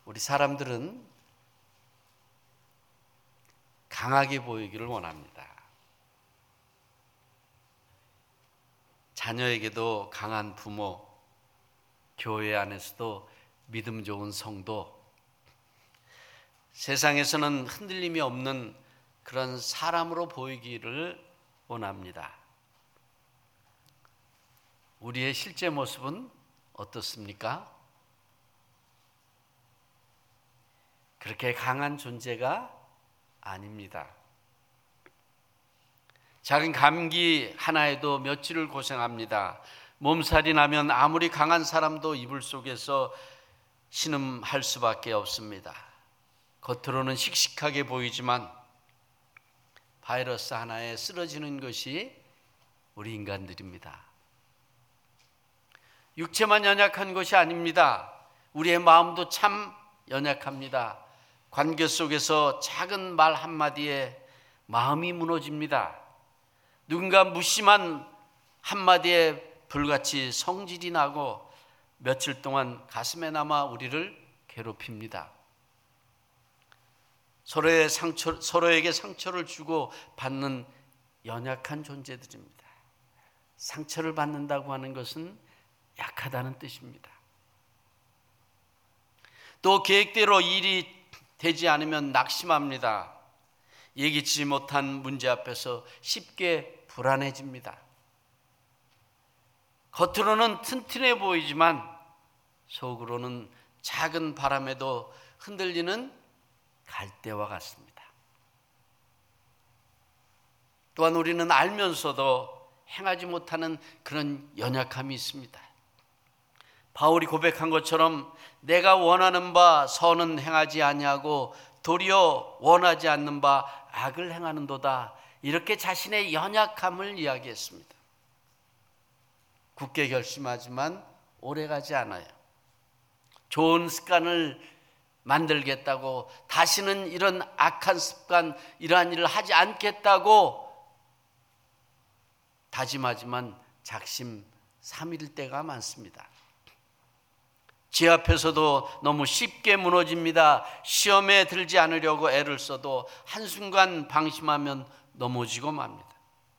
우리 사람들은 강하게 보이기를 원합니다. 자녀에게도 강한 부모, 교회 안에서도 믿음 좋은 성도, 세상에서는 흔들림이 없는 그런 사람으로 보이기를 원합니다. 우리의 실제 모습은 어떻습니까? 그렇게 강한 존재가 아닙니다. 작은 감기 하나에도 며칠을 고생합니다. 몸살이 나면 아무리 강한 사람도 이불 속에서 신음할 수밖에 없습니다. 겉으로는 씩씩하게 보이지만 바이러스 하나에 쓰러지는 것이 우리 인간들입니다. 육체만 연약한 것이 아닙니다. 우리의 마음도 참 연약합니다. 관계 속에서 작은 말 한마디에 마음이 무너집니다. 누군가 무심한 한마디에 불같이 성질이 나고 며칠 동안 가슴에 남아 우리를 괴롭힙니다. 서로에게 상처를 주고 받는 연약한 존재들입니다. 상처를 받는다고 하는 것은 약하다는 뜻입니다. 또 계획대로 일이 되지 않으면 낙심합니다. 예기치 못한 문제 앞에서 쉽게 불안해집니다. 겉으로는 튼튼해 보이지만 속으로는 작은 바람에도 흔들리는 갈대와 같습니다. 또한 우리는 알면서도 행하지 못하는 그런 연약함이 있습니다. 바울이 고백한 것처럼 내가 원하는 바 선은 행하지 아니하고 도리어 원하지 않는 바 악을 행하는도다. 이렇게 자신의 연약함을 이야기했습니다. 굳게 결심하지만 오래가지 않아요. 좋은 습관을 만들겠다고, 다시는 이런 악한 습관, 이러한 일을 하지 않겠다고 다짐하지만 작심 삼일 때가 많습니다. 제 앞에서도 너무 쉽게 무너집니다. 시험에 들지 않으려고 애를 써도 한순간 방심하면 넘어지고 맙니다.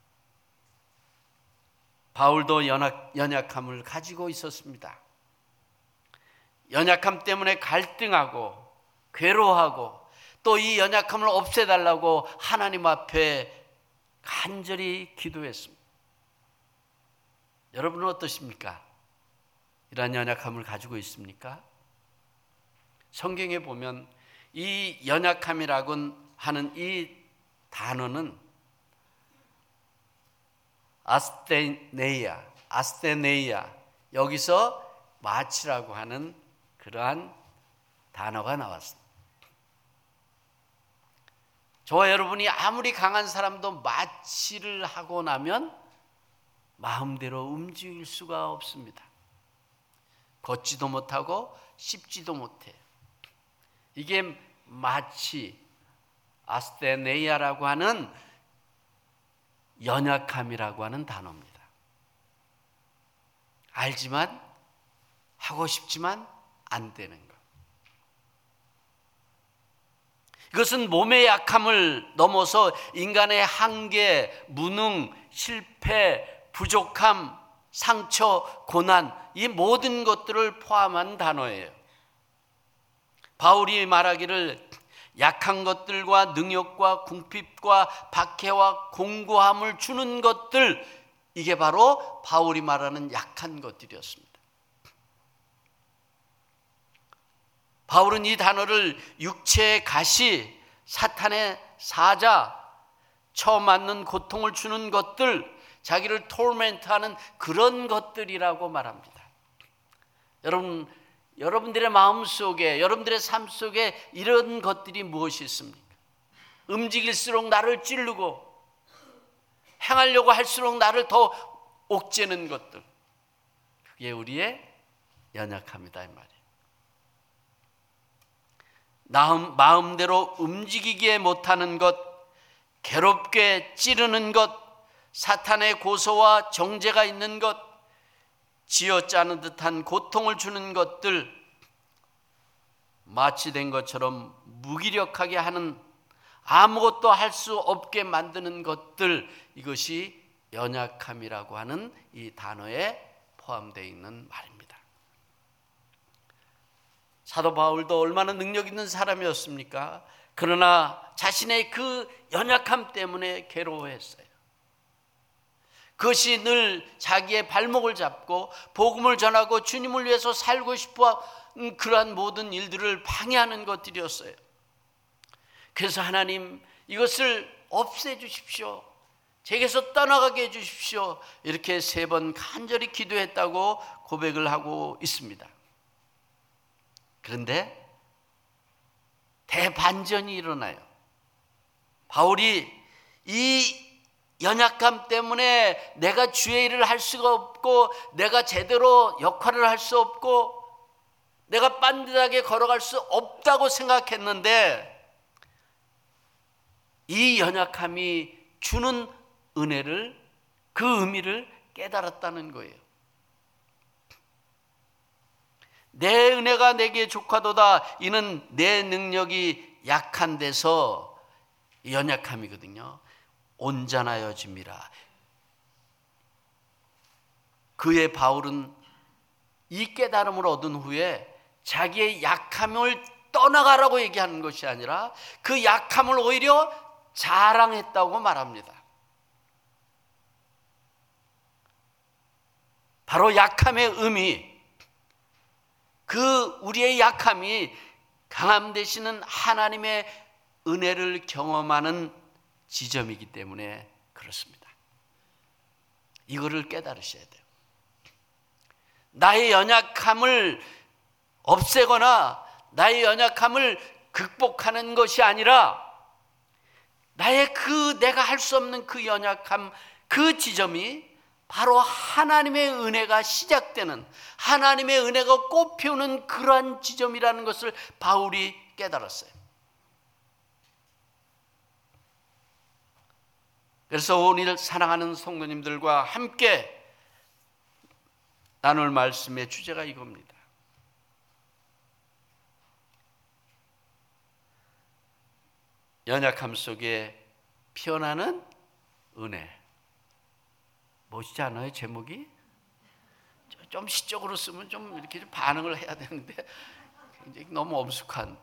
바울도 연약함을 가지고 있었습니다. 연약함 때문에 갈등하고 괴로워하고 또 이 연약함을 없애달라고 하나님 앞에 간절히 기도했습니다. 여러분은 어떠십니까? 이러한 연약함을 가지고 있습니까? 성경에 보면 이 연약함이라고 하는 이 단어는 아스테네이아, 여기서 마치라고 하는 그러한 단어가 나왔습니다. 저와 여러분이 아무리 강한 사람도 마취를 하고 나면 마음대로 움직일 수가 없습니다. 걷지도 못하고 씹지도 못해요. 이게 마취, 아스테네이아라고 하는 연약함이라고 하는 단어입니다. 알지만 하고 싶지만 안 되는 것. 이것은 몸의 약함을 넘어서 인간의 한계, 무능, 실패, 부족함, 상처, 고난, 이 모든 것들을 포함한 단어예요. 바울이 말하기를 약한 것들과 능욕과 궁핍과 박해와 공고함을 주는 것들, 이게 바로 바울이 말하는 약한 것들이었습니다. 바울은 이 단어를 육체의 가시, 사탄의 사자, 처음 맞는 고통을 주는 것들, 자기를 토르멘트하는 그런 것들이라고 말합니다. 여러분들의 마음 속에, 여러분들의 삶 속에 이런 것들이 무엇이 있습니까? 움직일수록 나를 찌르고 행하려고 할수록 나를 더 옥죄는 것들, 그게 우리의 연약함이다 이 말이에요. 마음대로 움직이게 못하는 것, 괴롭게 찌르는 것, 사탄의 고소와 정죄가 있는 것, 쥐어짜는 듯한 고통을 주는 것들, 마치 된 것처럼 무기력하게 하는, 아무것도 할 수 없게 만드는 것들, 이것이 연약함이라고 하는 이 단어에 포함되어 있는 말입니다. 사도 바울도 얼마나 능력 있는 사람이었습니까? 그러나 자신의 그 연약함 때문에 괴로워했어요. 그것이 늘 자기의 발목을 잡고 복음을 전하고 주님을 위해서 살고 싶어 그러한 모든 일들을 방해하는 것들이었어요. 그래서 하나님, 이것을 없애주십시오. 제게서 떠나가게 해주십시오. 이렇게 3번 간절히 기도했다고 고백을 하고 있습니다. 그런데 대반전이 일어나요. 바울이 이 연약함 때문에 내가 주의 일을 할 수가 없고, 내가 제대로 역할을 할 수 없고, 내가 빤듯하게 걸어갈 수 없다고 생각했는데, 이 연약함이 주는 은혜를, 그 의미를 깨달았다는 거예요. 내 은혜가 내게 족하도다. 이는 내 능력이 약한 데서 연약함이거든요. 온전하여짐이라. 그의 바울은 이 깨달음을 얻은 후에 자기의 약함을 떠나가라고 얘기하는 것이 아니라 그 약함을 오히려 자랑했다고 말합니다. 바로 약함의 의미, 그 우리의 약함이 강함 되시는 하나님의 은혜를 경험하는 지점이기 때문에 그렇습니다. 이거를 깨달으셔야 돼요. 나의 연약함을 없애거나 나의 연약함을 극복하는 것이 아니라 나의 그 내가 할 수 없는 그 연약함, 그 지점이 바로 하나님의 은혜가 시작되는, 하나님의 은혜가 꽃피우는 그러한 지점이라는 것을 바울이 깨달았어요. 그래서 오늘 사랑하는 성도님들과 함께 나눌 말씀의 주제가 이겁니다. 연약함 속에 피어나는 은혜. 멋있지 않아요, 제목이? 좀 시적으로 쓰면 좀 이렇게 좀 반응을 해야 되는데 굉장히 너무 엄숙한.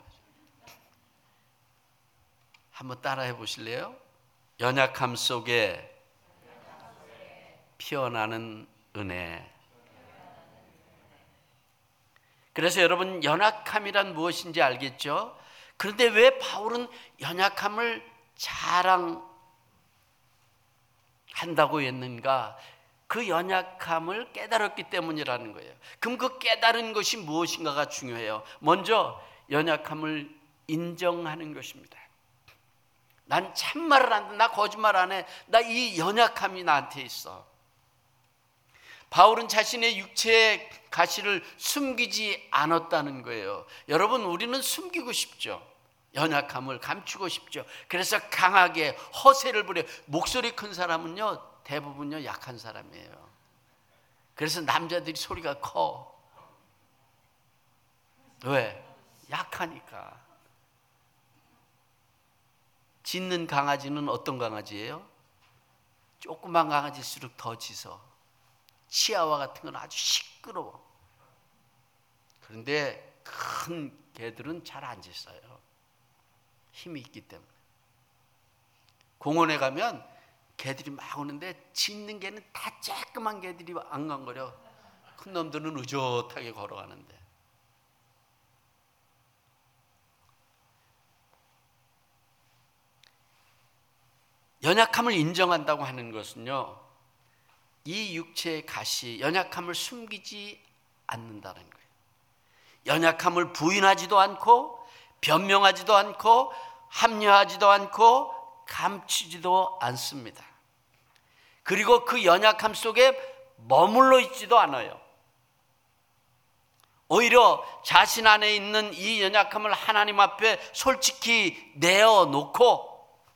한번 따라해 보실래요? 연약함 속에 피어나는 은혜. 그래서 여러분, 연약함이란 무엇인지 알겠죠? 그런데 왜 바울은 연약함을 자랑한다고 했는가? 그 연약함을 깨달았기 때문이라는 거예요. 그럼 그 깨달은 것이 무엇인가가 중요해요. 먼저 연약함을 인정하는 것입니다. 난 참말을 안 해, 나 거짓말 안 해, 나 이 연약함이 나한테 있어. 바울은 자신의 육체의 가시를 숨기지 않았다는 거예요. 여러분, 우리는 숨기고 싶죠. 연약함을 감추고 싶죠. 그래서 강하게 허세를 부려. 목소리 큰 사람은요, 대부분요 약한 사람이에요. 그래서 남자들이 소리가 커. 왜? 약하니까. 짖는 강아지는 어떤 강아지예요? 조그만 강아지일수록 더 짖어. 치아와 같은 건 아주 시끄러워. 그런데 큰 개들은 잘 안 짖어요. 힘이 있기 때문에. 공원에 가면 개들이 막 오는데 짖는 개는 다 쬐끄만 개들이 앙강거려. 큰 놈들은 의젓하게 걸어가는데. 연약함을 인정한다고 하는 것은요, 이 육체의 가시, 연약함을 숨기지 않는다는 거예요. 연약함을 부인하지도 않고 변명하지도 않고 합리화하지도 않고 감추지도 않습니다. 그리고 그 연약함 속에 머물러 있지도 않아요. 오히려 자신 안에 있는 이 연약함을 하나님 앞에 솔직히 내어놓고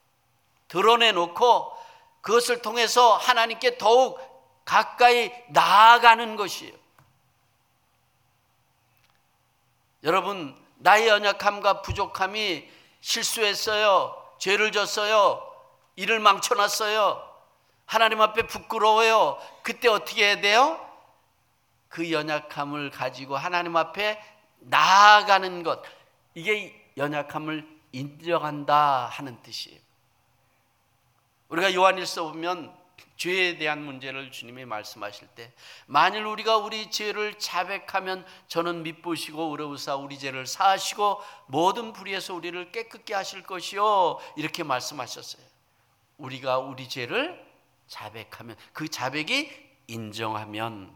드러내놓고 그것을 통해서 하나님께 더욱 가까이 나아가는 것이에요. 여러분, 나의 연약함과 부족함이 실수했어요, 죄를 졌어요, 일을 망쳐놨어요, 하나님 앞에 부끄러워요. 그때 어떻게 해야 돼요? 그 연약함을 가지고 하나님 앞에 나아가는 것, 이게 연약함을 인정한다 하는 뜻이에요. 우리가 요한일서 보면 죄에 대한 문제를 주님이 말씀하실 때, 만일 우리가 우리 죄를 자백하면 저는 미쁘시고 의로우사 우리 죄를 사하시고 모든 불의에서 우리를 깨끗게 하실 것이요, 이렇게 말씀하셨어요. 우리가 우리 죄를 자백하면, 그 자백이 인정하면,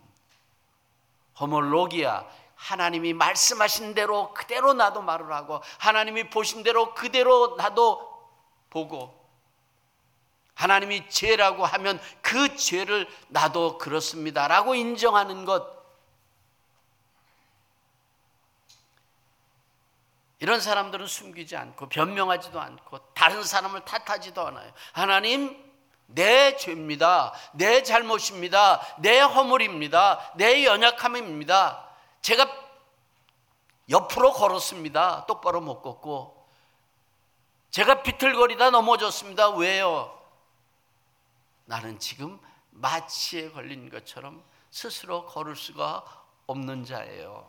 호몰로기아, 하나님이 말씀하신 대로 그대로 나도 말을 하고 하나님이 보신 대로 그대로 나도 보고, 하나님이 죄라고 하면 그 죄를 나도 그렇습니다 라고 인정하는 것, 이런 사람들은 숨기지 않고 변명하지도 않고 다른 사람을 탓하지도 않아요. 하나님, 내 죄입니다, 내 잘못입니다, 내 허물입니다, 내 연약함입니다, 제가 옆으로 걸었습니다, 똑바로 못 걷고 제가 비틀거리다 넘어졌습니다. 왜요? 나는 지금 마취에 걸린 것처럼 스스로 걸을 수가 없는 자예요.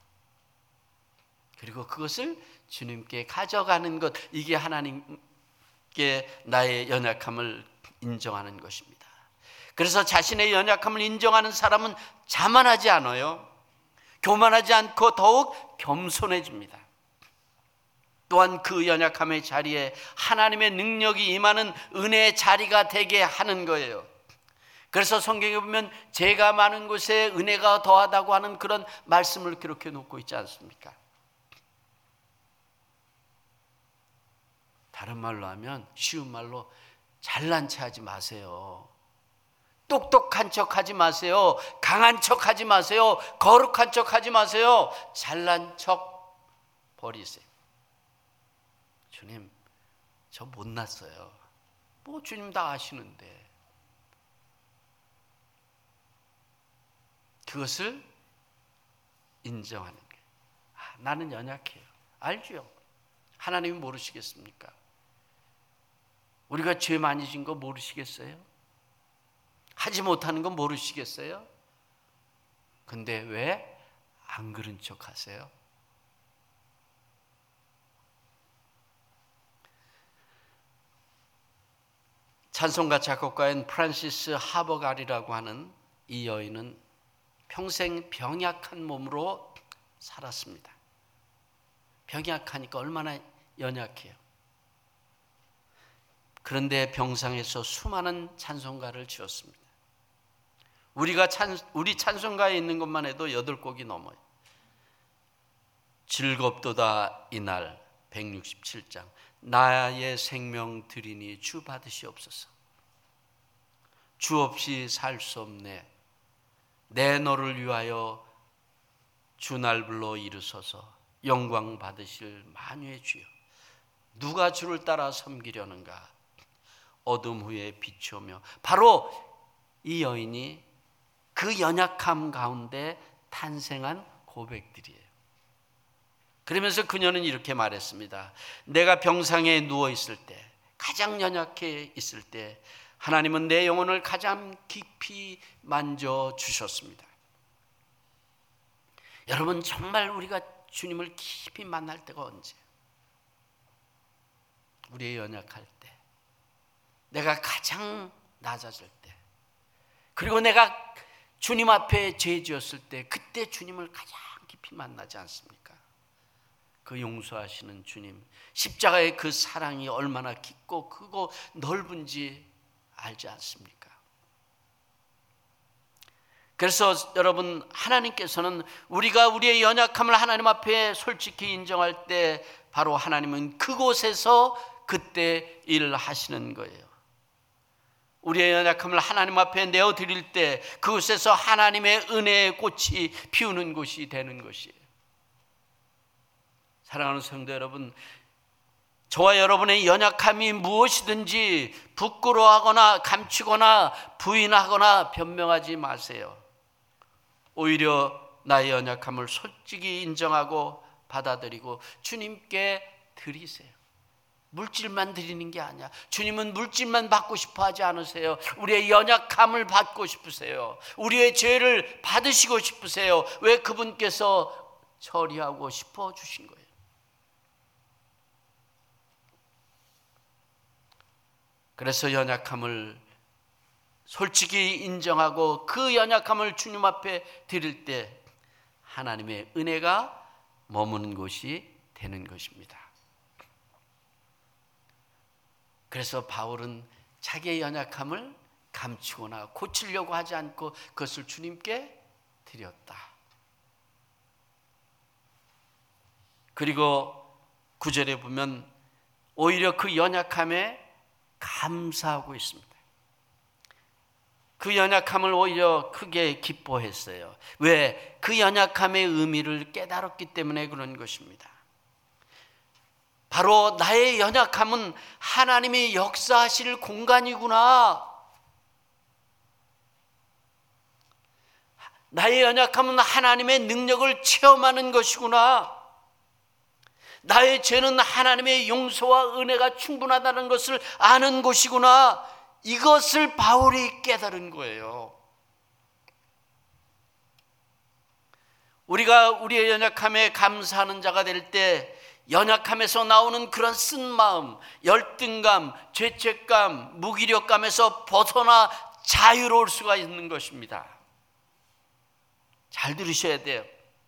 그리고 그것을 주님께 가져가는 것, 이게 하나님께 나의 연약함을 인정하는 것입니다. 그래서 자신의 연약함을 인정하는 사람은 자만하지 않아요. 교만하지 않고 더욱 겸손해집니다. 또한 그 연약함의 자리에 하나님의 능력이 임하는 은혜의 자리가 되게 하는 거예요. 그래서 성경에 보면 죄가 많은 곳에 은혜가 더하다고 하는 그런 말씀을 기록해 놓고 있지 않습니까? 다른 말로 하면, 쉬운 말로, 잘난 체 하지 마세요. 똑똑한 척 하지 마세요. 강한 척 하지 마세요. 거룩한 척 하지 마세요. 잘난 척 버리세요. 주님, 저 못났어요. 뭐 주님 다 아시는데. 그것을 인정하는 거예요. 나는 연약해요. 알죠? 하나님이 모르시겠습니까? 우리가 죄 많이 진 거 모르시겠어요? 하지 못하는 거 모르시겠어요? 근데 왜 안 그런 척 하세요? 찬송가 작곡가인 프란시스 하버갈이라고 하는 이 여인은 평생 병약한 몸으로 살았습니다. 병약하니까 얼마나 연약해요. 그런데 병상에서 수많은 찬송가를 지었습니다. 우리 찬송가에 있는 것만 해도 8곡이 넘어요. 즐겁도다 이날 167장, 나의 생명 드리니 주 받으시옵소서. 주 없이 살 수 없네. 내 너를 위하여 주 날 불러 이르소서. 영광 받으실 만유의 주여. 누가 주를 따라 섬기려는가? 어둠 후에 빛이 오며. 바로 이 여인이 그 연약함 가운데 탄생한 고백들이에요. 그러면서 그녀는 이렇게 말했습니다. 내가 병상에 누워 있을 때, 가장 연약해 있을 때 하나님은 내 영혼을 가장 깊이 만져주셨습니다. 여러분, 정말 우리가 주님을 깊이 만날 때가 언제? 우리의 연약할 때, 내가 가장 낮아질 때, 그리고 내가 주님 앞에 죄 지었을 때, 그때 주님을 가장 깊이 만나지 않습니까? 그 용서하시는 주님, 십자가의 그 사랑이 얼마나 깊고 크고 넓은지 알지 않습니까? 그래서 여러분, 하나님께서는 우리가 우리의 연약함을 하나님 앞에 솔직히 인정할 때 바로 하나님은 그곳에서 그때 일을 하시는 거예요. 우리의 연약함을 하나님 앞에 내어드릴 때 그곳에서 하나님의 은혜의 꽃이 피우는 곳이 되는 것이에요. 사랑하는 성도 여러분, 저와 여러분의 연약함이 무엇이든지 부끄러워하거나 감추거나 부인하거나 변명하지 마세요. 오히려 나의 연약함을 솔직히 인정하고 받아들이고 주님께 드리세요. 물질만 드리는 게 아니야. 주님은 물질만 받고 싶어 하지 않으세요. 우리의 연약함을 받고 싶으세요. 우리의 죄를 받으시고 싶으세요. 왜? 그분께서 처리하고 싶어 주신 거예요. 그래서 연약함을 솔직히 인정하고 그 연약함을 주님 앞에 드릴 때 하나님의 은혜가 머무는 곳이 되는 것입니다. 그래서 바울은 자기의 연약함을 감추거나 고치려고 하지 않고 그것을 주님께 드렸다. 그리고 9절에 보면 오히려 그 연약함에 감사하고 있습니다. 그 연약함을 오히려 크게 기뻐했어요. 왜? 그 연약함의 의미를 깨달았기 때문에 그런 것입니다. 바로 나의 연약함은 하나님이 역사하실 공간이구나. 나의 연약함은 하나님의 능력을 체험하는 것이구나. 나의 죄는 하나님의 용서와 은혜가 충분하다는 것을 아는 곳이구나. 이것을 바울이 깨달은 거예요. 우리가 우리의 연약함에 감사하는 자가 될 때 연약함에서 나오는 그런 쓴마음, 열등감, 죄책감, 무기력감에서 벗어나 자유로울 수가 있는 것입니다. 잘 들으셔야 돼요.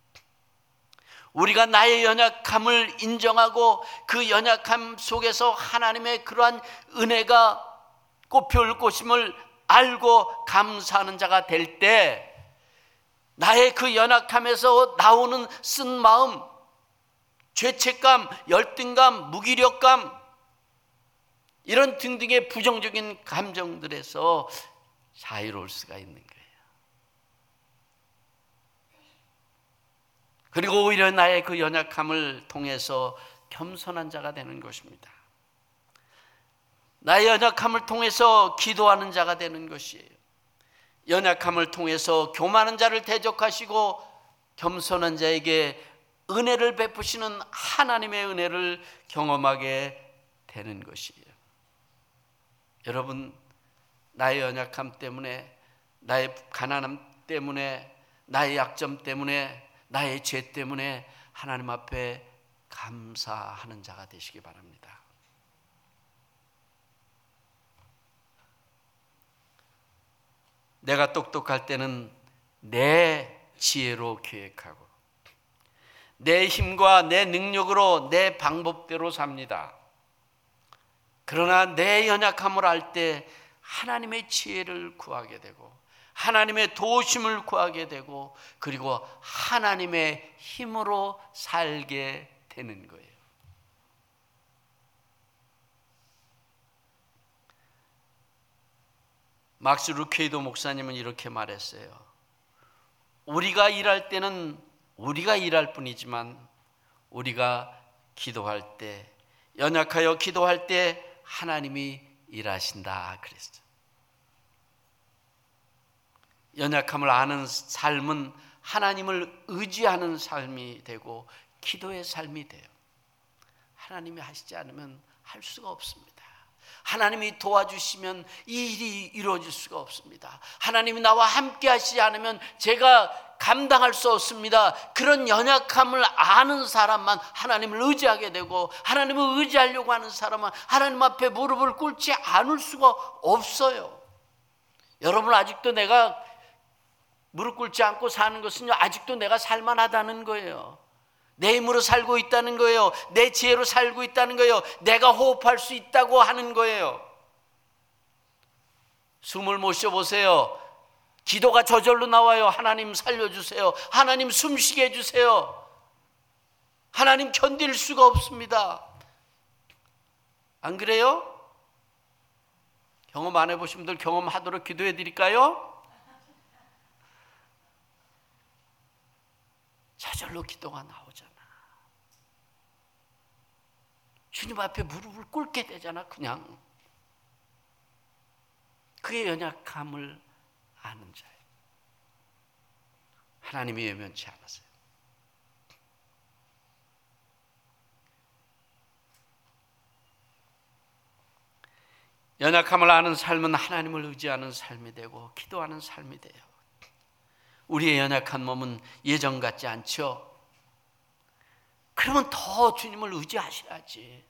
우리가 나의 연약함을 인정하고 그 연약함 속에서 하나님의 그러한 은혜가 꽃피울 것임을 알고 감사하는 자가 될 때 나의 그 연약함에서 나오는 쓴마음, 죄책감, 열등감, 무기력감 이런 등등의 부정적인 감정들에서 자유로울 수가 있는 거예요. 그리고 오히려 나의 그 연약함을 통해서 겸손한 자가 되는 것입니다. 나의 연약함을 통해서 기도하는 자가 되는 것이에요. 연약함을 통해서 교만한 자를 대적하시고 겸손한 자에게 은혜를 베푸시는 하나님의 은혜를 경험하게 되는 것이에요. 여러분, 나의 연약함 때문에, 나의 가난함 때문에, 나의 약점 때문에, 나의 죄 때문에 하나님 앞에 감사하는 자가 되시기 바랍니다. 내가 똑똑할 때는 내 지혜로 계획하고 내 힘과 내 능력으로 내 방법대로 삽니다. 그러나 내 연약함을 알 때 하나님의 지혜를 구하게 되고 하나님의 도우심을 구하게 되고 그리고 하나님의 힘으로 살게 되는 거예요. 막스 루케이도 목사님은 이렇게 말했어요. 우리가 일할 때는 우리가 일할 뿐이지만 우리가 기도할 때, 연약하여 기도할 때 하나님이 일하신다 그랬어요. 연약함을 아는 삶은 하나님을 의지하는 삶이 되고 기도의 삶이 돼요. 하나님이 하시지 않으면 할 수가 없습니다. 하나님이 도와주시면 이 일이 이루어질 수가 없습니다. 하나님이 나와 함께 하시지 않으면 제가 감당할 수 없습니다. 그런 연약함을 아는 사람만 하나님을 의지하게 되고 하나님을 의지하려고 하는 사람은 하나님 앞에 무릎을 꿇지 않을 수가 없어요. 여러분, 아직도 내가 무릎 꿇지 않고 사는 것은 아직도 내가 살만하다는 거예요. 내 힘으로 살고 있다는 거예요. 내 지혜로 살고 있다는 거예요. 내가 호흡할 수 있다고 하는 거예요. 숨을 못 쉬어보세요. 기도가 저절로 나와요. 하나님 살려주세요. 하나님 숨쉬게 해주세요. 하나님 견딜 수가 없습니다. 안 그래요? 경험 안 해보신 분들 경험하도록 기도해 드릴까요? 저절로 기도가 나오잖아. 주님 앞에 무릎을 꿇게 되잖아. 그냥 그의 연약함을 아는 자예요. 하나님이 외면치 않으세요. 연약함을 아는 삶은 하나님을 의지하는 삶이 되고 기도하는 삶이 돼요. 우리의 연약한 몸은 예전 같지 않죠? 그러면 더 주님을 의지하셔야지.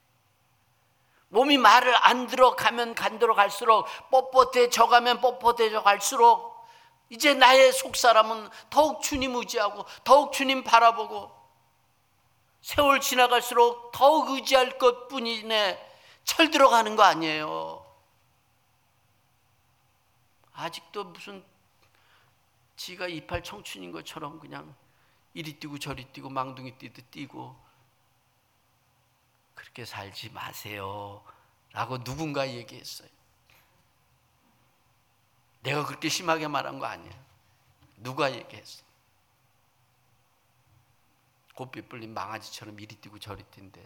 몸이 말을 안 들어가면 갈수록, 뻣뻣해져 가면 뻣뻣해져 갈수록 이제 나의 속사람은 더욱 주님 의지하고 더욱 주님 바라보고 세월 지나갈수록 더욱 의지할 것뿐이네 철들어가는 거 아니에요. 아직도 무슨 지가 이팔 청춘인 것처럼 그냥 이리 뛰고 저리 뛰고 망둥이 뛰듯 뛰고 그렇게 살지 마세요 라고 누군가 얘기했어요. 내가 그렇게 심하게 말한 거 아니에요. 누가 얘기했어? 곱비 불린 망아지처럼 이리 뛰고 저리 뛴대.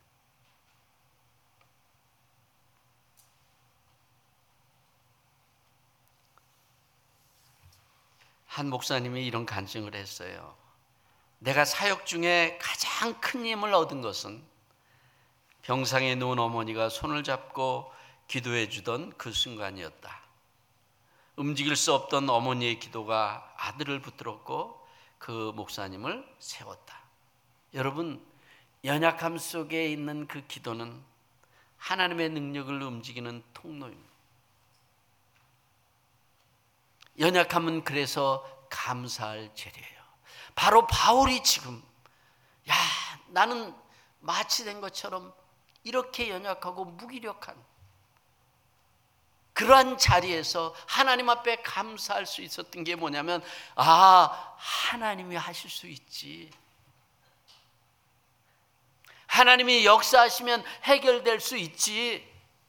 한 목사님이 이런 간증을 했어요. 내가 사역 중에 가장 큰 힘을 얻은 것은 병상에 누운 어머니가 손을 잡고 기도해 주던 그 순간이었다. 움직일 수 없던 어머니의 기도가 아들을 붙들었고 그 목사님을 세웠다. 여러분, 연약함 속에 있는 그 기도는 하나님의 능력을 움직이는 통로입니다. 연약함은 그래서 감사할 재료예요. 바로 바울이 지금 나는 마취된 것처럼 이렇게 연약하고 무기력한 그러한 자리에서 하나님 앞에 감사할 수 있었던 게 뭐냐면 하나님이 하실 수 있지. 하나님이 역사하시면 해결될 수 있지.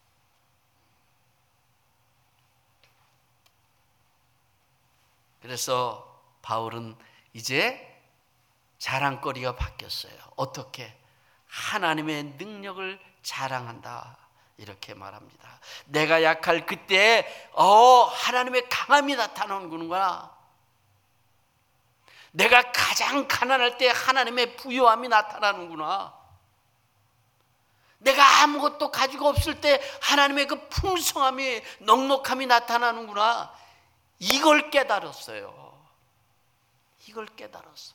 그래서 바울은 이제 자랑거리가 바뀌었어요. 어떻게? 하나님의 능력을 자랑한다 이렇게 말합니다. 내가 약할 그때에 하나님의 강함이 나타나는구나. 내가 가장 가난할 때 하나님의 부요함이 나타나는구나. 내가 아무것도 가지고 없을 때 하나님의 그 풍성함이 넉넉함이 나타나는구나. 이걸 깨달았어요. 이걸 깨달았어.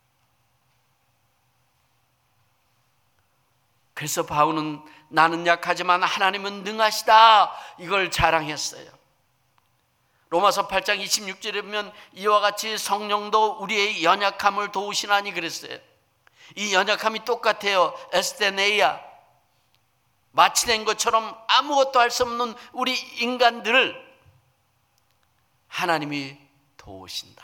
그래서 바울은 나는 약하지만 하나님은 능하시다 이걸 자랑했어요. 로마서 8장 26절에 보면 이와 같이 성령도 우리의 연약함을 도우시나니 그랬어요. 이 연약함이 똑같아요. 에스테네이아, 마취된 것처럼 아무것도 할 수 없는 우리 인간들을 하나님이 도우신다.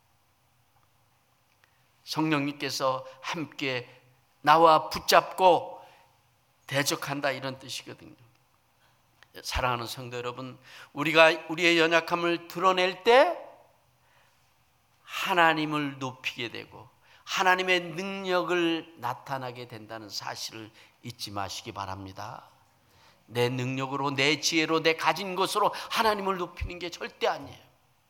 성령님께서 함께 나와 붙잡고 대적한다 이런 뜻이거든요. 사랑하는 성도 여러분, 우리가 우리의 연약함을 드러낼 때 하나님을 높이게 되고 하나님의 능력을 나타나게 된다는 사실을 잊지 마시기 바랍니다. 내 능력으로, 내 지혜로, 내 가진 것으로 하나님을 높이는 게 절대 아니에요.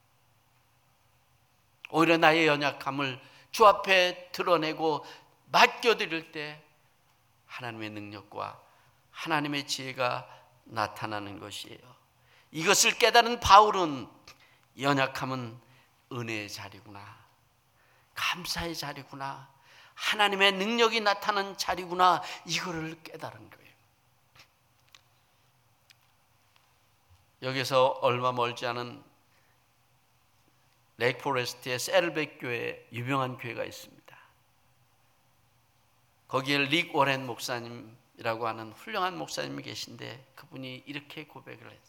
오히려 나의 연약함을 주 앞에 드러내고 맡겨드릴 때 하나님의 능력과 하나님의 지혜가 나타나는 것이에요. 이것을 깨달은 바울은 연약함은 은혜의 자리구나, 감사의 자리구나, 하나님의 능력이 나타나는 자리구나, 이거를 깨달은 거예요. 여기서 얼마 멀지 않은 레이크 포레스트의 세를백 교회, 유명한 교회가 있습니다. 거기에 릭 워렌 목사님이라고 하는 훌륭한 목사님이 계신데 그분이 이렇게 고백을 했어요.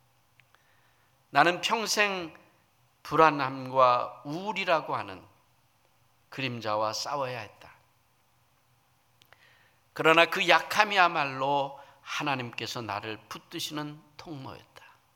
나는 평생 불안함과 우울이라고 하는 그림자와 싸워야 했다. 그러나 그 약함이야말로 하나님께서 나를 붙드시는 통로였다.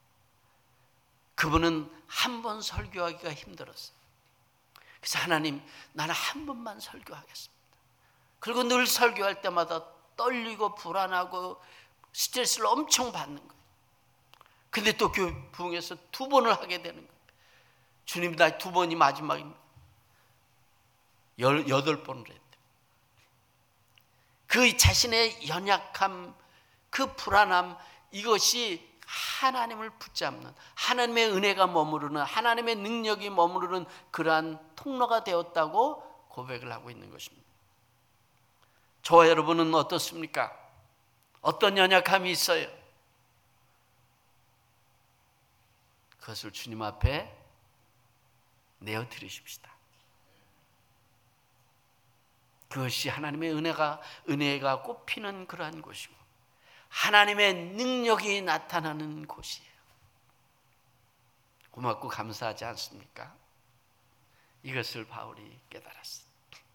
그분은 한 번 설교하기가 힘들었어요. 그래서 하나님, 나는 한 번만 설교하겠습니다. 그리고 늘 설교할 때마다 떨리고 불안하고 스트레스를 엄청 받는 거예요. 근데 또 교회 부흥에서 2번을 하게 되는 거예요. 주님, 나 2번이 마지막입니다. 18번을 했대요. 그 자신의 연약함, 그 불안함, 이것이 하나님을 붙잡는, 하나님의 은혜가 머무르는, 하나님의 능력이 머무르는 그러한 통로가 되었다고 고백을 하고 있는 것입니다. 저와 여러분은 어떻습니까? 어떤 연약함이 있어요? 그것을 주님 앞에 내어드리십시다. 그것이 하나님의 은혜가 꽃피는 그러한 곳이고 하나님의 능력이 나타나는 곳이에요. 고맙고 감사하지 않습니까? 이것을 바울이 깨달았습니다.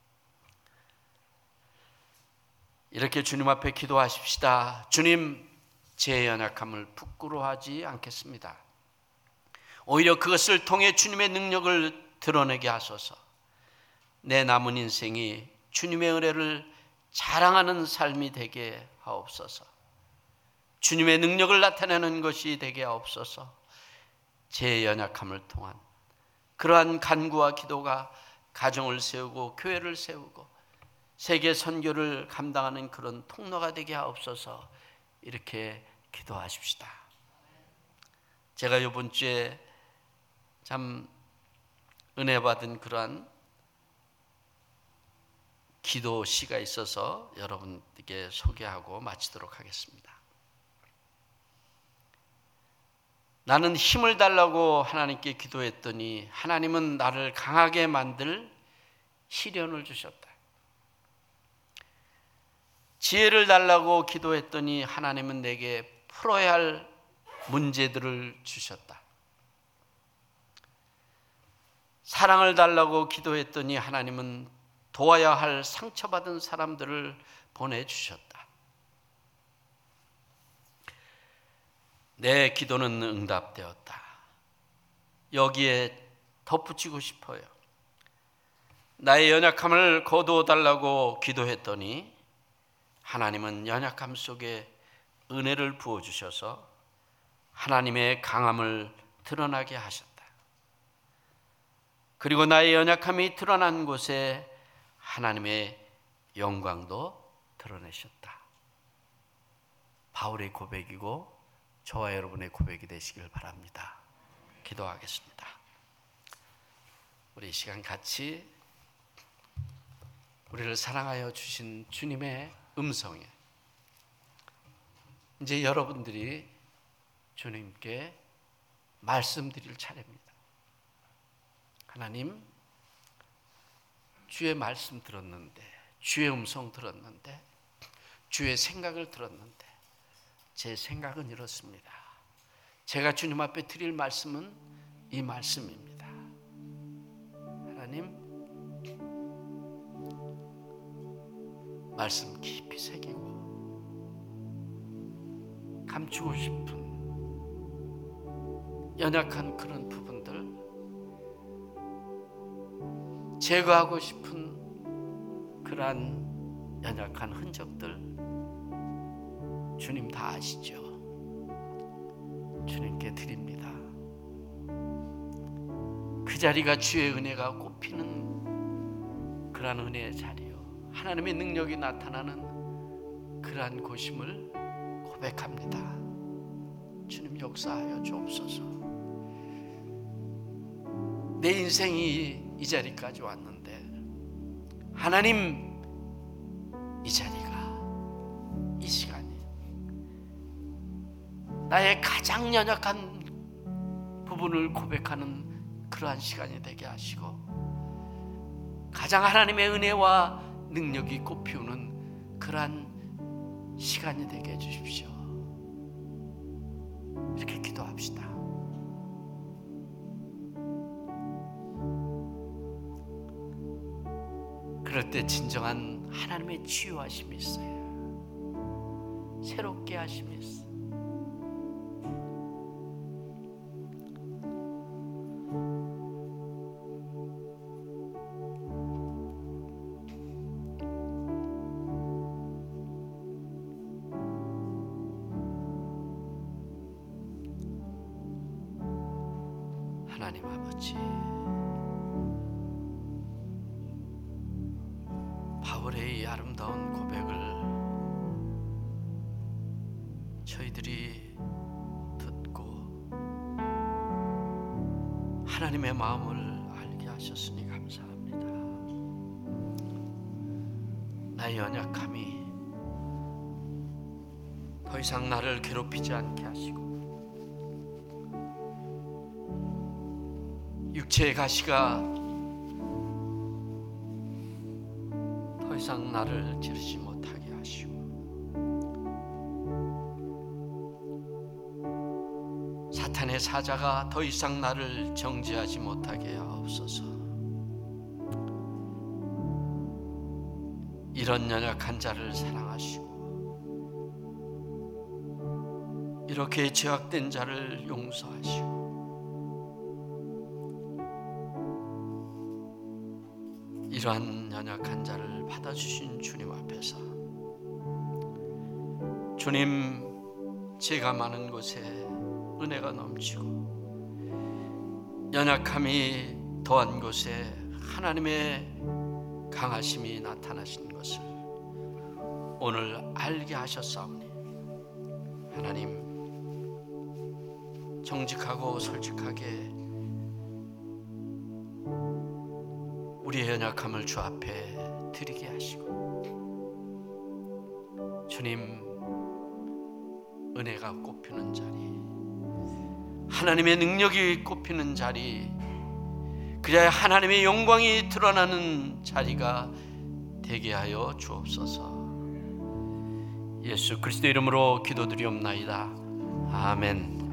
이렇게 주님 앞에 기도하십시다. 주님, 제 연약함을 부끄러워하지 않겠습니다. 오히려 그것을 통해 주님의 능력을 드러내게 하소서. 내 남은 인생이 주님의 은혜를 자랑하는 삶이 되게 하옵소서. 주님의 능력을 나타내는 것이 되게 하옵소서. 제 연약함을 통한 그러한 간구와 기도가 가정을 세우고 교회를 세우고 세계 선교를 감당하는 그런 통로가 되게 하옵소서. 이렇게 기도하십시다. 제가 이번 주에 참 은혜 받은 그러한 기도 시가 있어서 여러분께 소개하고 마치도록 하겠습니다. 나는 힘을 달라고 하나님께 기도했더니 하나님은 나를 강하게 만들 시련을 주셨다. 지혜를 달라고 기도했더니 하나님은 내게 풀어야 할 문제들을 주셨다. 사랑을 달라고 기도했더니 하나님은 도와야 할 상처받은 사람들을 보내주셨다. 내 기도는 응답되었다. 여기에 덧붙이고 싶어요. 나의 연약함을 거두어 달라고 기도했더니 하나님은 연약함 속에 은혜를 부어주셔서 하나님의 강함을 드러나게 하셨다. 그리고 나의 연약함이 드러난 곳에 하나님의 영광도 드러내셨다. 바울의 고백이고 저와 여러분의 고백이 되시길 바랍니다. 기도하겠습니다. 우리 이 시간 같이 우리를 사랑하여 주신 주님의 음성에 이제 여러분들이 주님께 말씀드릴 차례입니다. 하나님, 주의 말씀 들었는데, 주의 음성 들었는데, 주의 생각을 들었는데 제 생각은 이렇습니다. 제가 주님 앞에 드릴 말씀은 이 말씀입니다. 하나님, 말씀 깊이 새기고 감추고 싶은 연약한 그런 부분들, 제거하고 싶은 그러한 연약한 흔적들 주님 다 아시죠? 주님께 드립니다. 그 자리가 주의 은혜가 꽃피는 그러한 은혜의 자리요, 하나님의 능력이 나타나는 그러한 곳임을 고백합니다. 주님 역사하여 주옵소서. 내 인생이 이 자리까지 왔는데 하나님, 이 자리가, 이 시간이 나의 가장 연약한 부분을 고백하는 그러한 시간이 되게 하시고 가장 하나님의 은혜와 능력이 꽃피우는 그러한 시간이 되게 해주십시오. 이렇게 기도합시다. 그럴 때 진정한 하나님의 치유하심이 있어요. 새롭게 하심이 있어요. 하나님 아버지, 바울의 이 아름다운 고백을 저희들이 듣고 하나님의 마음을 알게 하셨으니 감사합니다. 나의 연약함이 더 이상 나를 괴롭히지 않게 하시고 육체의 가시가 더 이상 나를 지르지 못하게 하시고 사탄의 사자가 더 이상 나를 정죄하지 못하게 하옵소서. 이런 연약한 자를 사랑하시고 이렇게 죄악된 자를 용서하시고 이러한 연약한 자를 받아주신 주님 앞에서 주님, 죄가 많은 곳에 은혜가 넘치고 연약함이 더한 곳에 하나님의 강하심이 나타나신 것을 오늘 알게 하셨사오니 하나님, 정직하고 솔직하게 우리의 연약함을 주 앞에 드리게 하시고 주님, 은혜가 꼽히는 자리, 하나님의 능력이 꼽히는 자리, 그래야 하나님의 영광이 드러나는 자리가 되게 하여 주옵소서. 예수 그리스도 이름으로 기도드리옵나이다. 아멘.